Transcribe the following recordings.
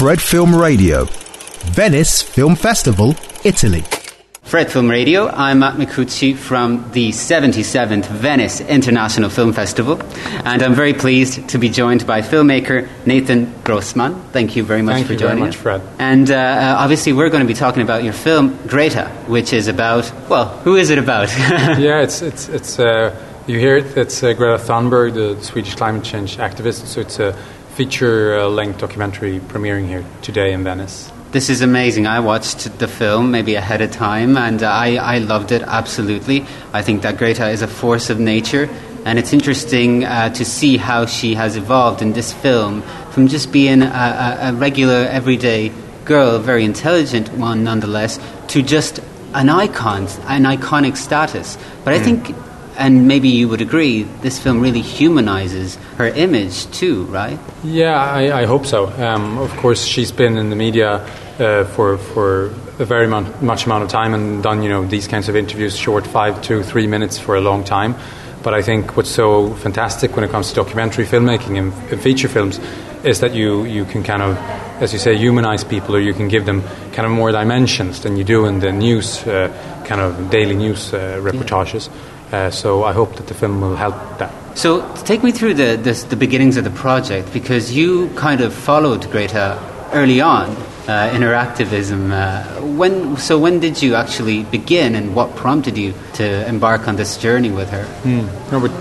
Fred Film Radio, Venice Film Festival, Italy. Fred Film Radio, I'm Matt Micucci from the 77th Venice International Film Festival, and I'm very pleased to be joined by filmmaker Nathan Grossman. Thank you very much for joining us. Thank you very much, Fred. And obviously we're going to be talking about your film Greta, which is about, well, who is it about? Yeah, it's you hear it, it's Greta Thunberg, the Swedish climate change activist, so it's a feature-length documentary premiering here today in Venice. This is amazing. I watched the film maybe ahead of time, and I loved it absolutely. I think that Greta is a force of nature, and it's interesting to see how she has evolved in this film from just being a regular, everyday girl, very intelligent one nonetheless, to just an icon, an iconic status. But I think, and maybe you would agree, this film really humanizes her image too, right? Yeah, I hope so. Of course, she's been in the media for a very much amount of time and done, these kinds of interviews, short 5 to 3 minutes for a long time. But I think what's so fantastic when it comes to documentary filmmaking and feature films is that you can kind of, as you say, humanize people, or you can give them kind of more dimensions than you do in the news, kind of daily news reportages. So I hope that the film will help that. So take me through the beginnings of the project, because you kind of followed Greta early on in her activism. When did you actually begin, and what prompted you to embark on this journey with her? No, but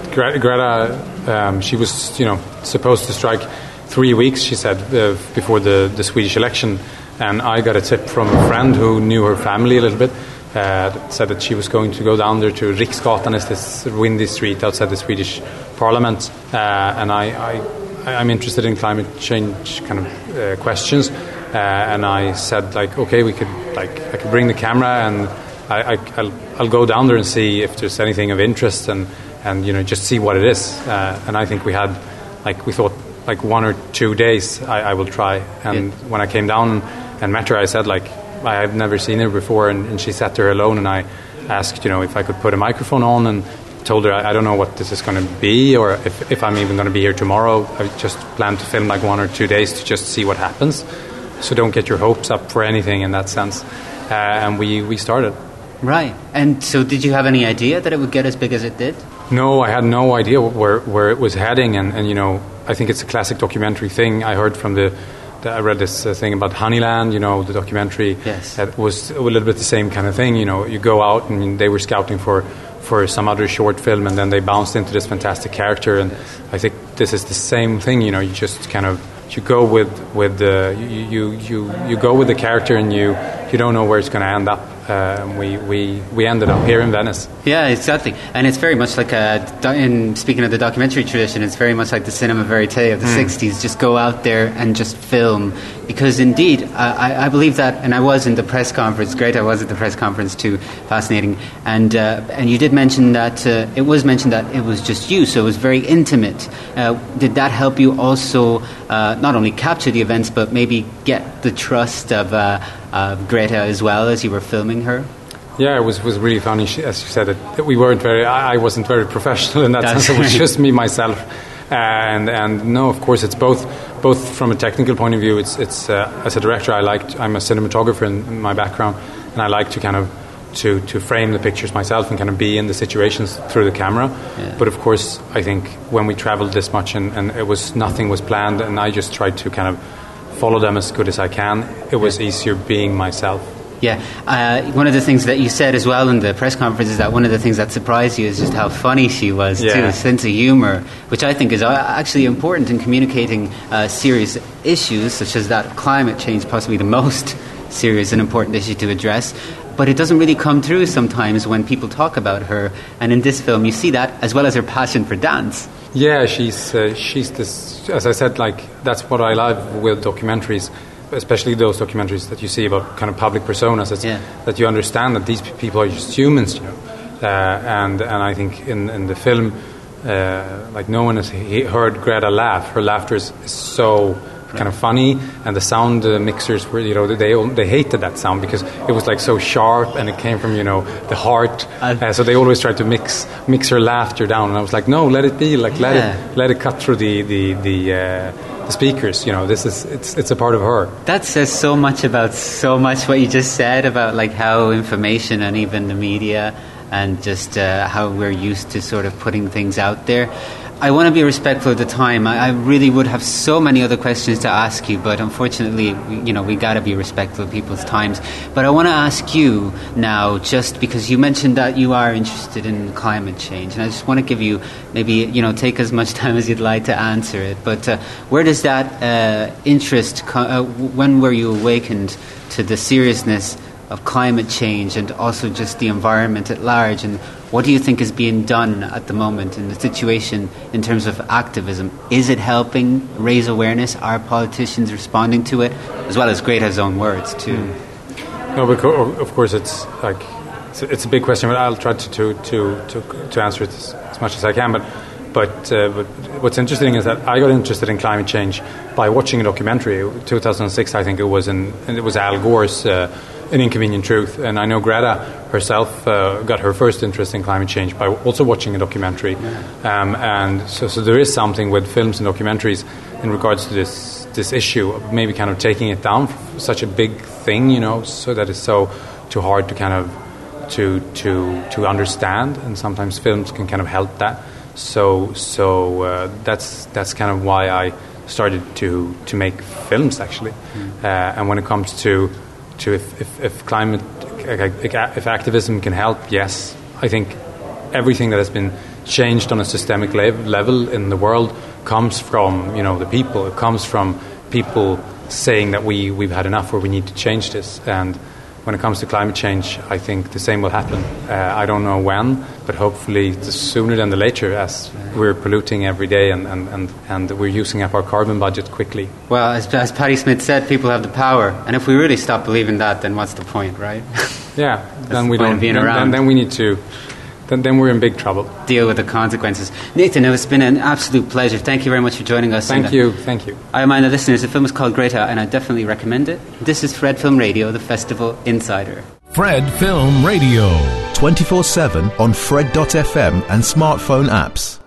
Greta, she was supposed to strike 3 weeks, she said, before the Swedish election, and I got a tip from a friend who knew her family a little bit. Said that she was going to go down there to Riksgatan, is this windy street outside the Swedish Parliament, and I'm interested in climate change kind of questions, and I said okay, I could bring the camera and I'll go down there and see if there's anything of interest and just see what it is, and I think we thought 1 or 2 days I will try, and when I came down and met her, I said I had never seen her before, and she sat there alone, and I asked, if I could put a microphone on, and told her I don't know what this is going to be, or if I'm even going to be here tomorrow. I just plan to film 1 or 2 days to just see what happens. So don't get your hopes up for anything in that sense. And we started. Right. And so did you have any idea that it would get as big as it did? No, I had no idea where it was heading, and I think it's a classic documentary thing. I heard from I read this thing about Honeyland, the documentary. Yes. It was a little bit the same kind of thing. You go out and they were scouting for some other short film, and then they bounced into this fantastic character. And I think this is the same thing. You just kind of you go with you go with the character, and you don't know where it's going to end up. We ended up here in Venice. Yeah, exactly. And it's very much like in speaking of the documentary tradition, it's very much like the cinema verite of the 60s. Just go out there and just film. Because indeed, I believe that, and I was in the press conference, I was at the press conference too, fascinating. And you did mention that, it was mentioned that it was just you, so it was very intimate. Did that help you also not only capture the events, but maybe get the trust of Greta as well as you were filming her? Yeah, it was really funny. As you said, that we weren't I wasn't very professional in that sense. It was just me, myself, and no, of course, it's both from a technical point of view. It's as a director, I'm a cinematographer in my background, and I like to kind of to frame the pictures myself and kind of be in the situations through the camera. Yeah. But of course, I think when we traveled this much and nothing was planned, and I just tried to kind of follow them as good as I can, it was easier being myself. Yeah, one of the things that you said as well in the press conference is that one of the things that surprised you is just how funny she was too, a sense of humor, which I think is actually important in communicating serious issues such as that climate change, possibly the most serious and important issue to address. But it doesn't really come through sometimes when people talk about her, and in this film you see that, as well as her passion for dance. Yeah, she's this, as I said, that's what I love with documentaries, especially those documentaries that you see about kind of public personas, that you understand that these people are just humans, and I think in the film, no one has heard Greta laugh. Her laughter is so kind of funny, and the sound mixers were, they hated that sound because it was so sharp, and it came from the heart, so they always tried to mix her laughter down, and I was like, no, let it be, let it cut through the the speakers. It's a part of her. That says so much about so much what you just said about like how information and even the media and just how we're used to sort of putting things out there. I want to be respectful of the time. I really would have so many other questions to ask you, but unfortunately, we got to be respectful of people's times. But I want to ask you now, just because you mentioned that you are interested in climate change, and I just want to give you maybe, take as much time as you'd like to answer it. But where does that interest when were you awakened to the seriousness of climate change and also just the environment at large, and what do you think is being done at the moment in the situation in terms of activism? Is it helping raise awareness? Are politicians responding to it, as well as Greta's own words too? No, but of course it's a big question, but I'll try to answer it as much as I can. But what's interesting is that I got interested in climate change by watching a documentary. 2006, I think it was, and it was Al Gore's An Inconvenient Truth. And I know Greta herself got her first interest in climate change by also watching a documentary. And so there is something with films and documentaries in regards to this issue of maybe kind of taking it down, such a big thing, so that it's so too hard to kind of to understand. And sometimes films can kind of help that. So that's kind of why I started to make films, actually. And when it comes to if climate, if activism can help, yes, I think everything that has been changed on a systemic level in the world comes from the people. It comes from people saying that we've had enough, or we need to change this. And when it comes to climate change, I think the same will happen. I don't know when, but hopefully sooner than the later, as we're polluting every day and we're using up our carbon budget quickly. Well, as Patti Smith said, people have the power, and if we really stop believing that, then what's the point, right? Yeah, then we don't. Then we need to. Then we're in big trouble. Deal with the consequences. Nathan, it's been an absolute pleasure. Thank you very much for joining us. Thank you. I remind the listeners, the film is called Greta, and I definitely recommend it. This is Fred Film Radio, the Festival Insider. Fred Film Radio. 24/7 on Fred.fm and smartphone apps.